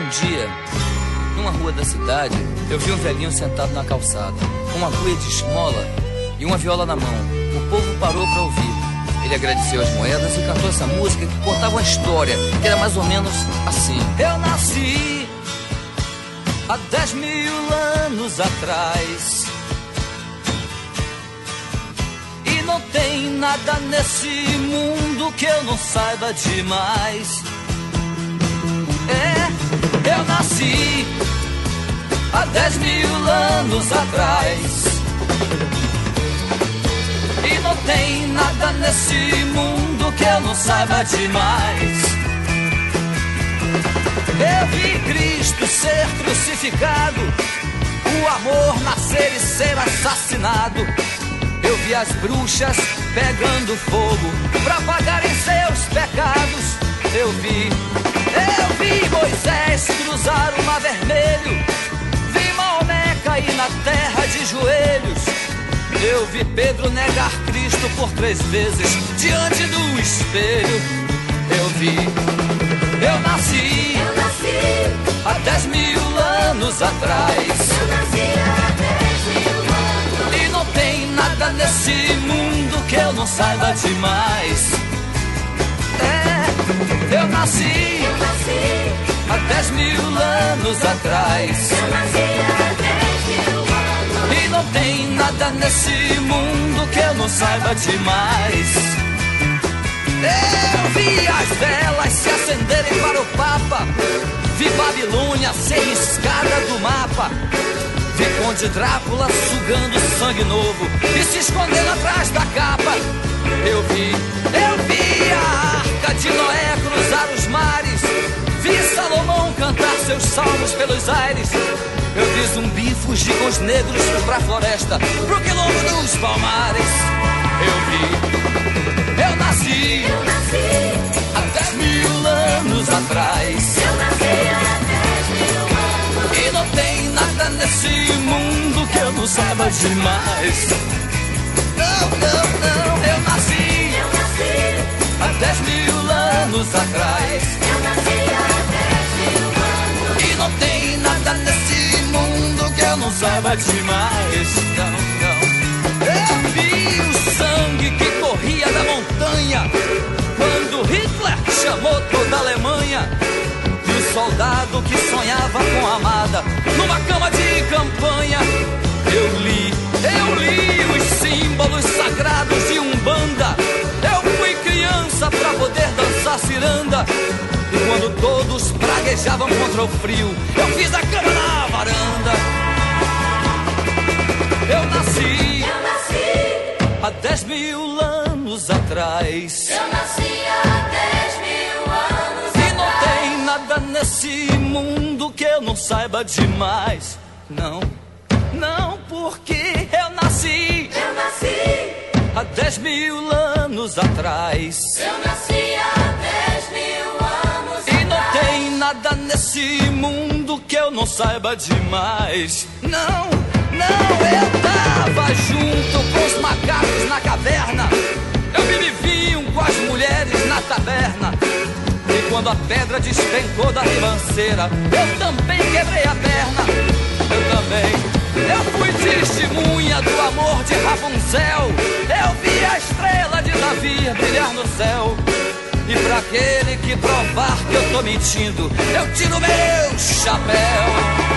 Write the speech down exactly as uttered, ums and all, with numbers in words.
Um dia, numa rua da cidade, eu vi um velhinho sentado na calçada, com uma cuia de esmola e uma viola na mão. O povo parou para ouvir. Ele agradeceu as moedas e cantou essa música que contava uma história que era mais ou menos assim. Eu nasci há dez mil anos atrás e não tem nada nesse mundo que eu não saiba demais. É, eu nasci há dez mil anos atrás e não tem nada nesse mundo que eu não saiba demais. Eu vi Cristo ser crucificado, o amor nascer e ser assassinado. Eu vi as bruxas pegando fogo pra pagarem seus pecados. Eu vi, eu vi Moisés cruzar o mar vermelho, vi Maomé cair na terra de joelhos. Eu vi Pedro negar Cristo por três vezes diante do espelho. Eu vi, eu nasci, eu nasci há dez mil anos atrás. Eu nasci há dez mil anos. E não tem nada nesse mundo que eu não saiba demais. É, eu nasci, Eu nasci há dez mil anos atrás. Eu nasci há dez mil anos. E não tem nada nesse mundo que eu não saiba demais. Eu vi as velas se acenderem para o Papa, vi Babilônia ser riscada do mapa, vi Conde Drácula sugando sangue novo e se escondendo atrás da capa. Eu vi, eu vi a Arca de Noé cruzar os mares, vi Salomão cantar seus salmos pelos aires. Eu vi Zumbi fugir com os negros pra floresta, pro quilombo dos palmares. Eu vi, eu nasci, Eu nasci, há dez mil anos atrás. eu nasci há dez mil anos. E não tem nada nesse mundo que eu não saiba demais. Não, não, não, eu nasci Eu nasci, há dez mil anos atrás. eu nasci há dez mil anos. E não tem nada nesse mundo que eu não saiba demais. Não, não. Eu vi o sangue que corria da montanha quando Hitler chamou toda a Alemanha. E o soldado que sonhava com a amada numa cama de campanha. Eu li, eu li os símbolos sagrados de Umbanda. Eu fui criança pra poder dançar ciranda. E quando todos praguejavam contra o frio, eu fiz a cama na varanda. Eu nasci, Eu nasci, há dez mil anos atrás. eu nasci há dez mil anos E não atrás. tem nada nesse mundo que eu não saiba demais. Não, não, porque eu nasci Eu nasci, há dez mil anos atrás. eu nasci há dez mil anos E não atrás. tem nada nesse mundo que eu não saiba demais. Não, não, eu tava junto com os macacos na caverna. Eu bebi vinho com as mulheres na taberna. E quando a pedra despencou da ribanceira, eu também quebrei a perna. Eu também. Eu fui testemunha do amor de Rapunzel. Eu vi a estrela de Davi brilhar no céu. E pra aquele que provar que eu tô mentindo, eu tiro meu chapéu.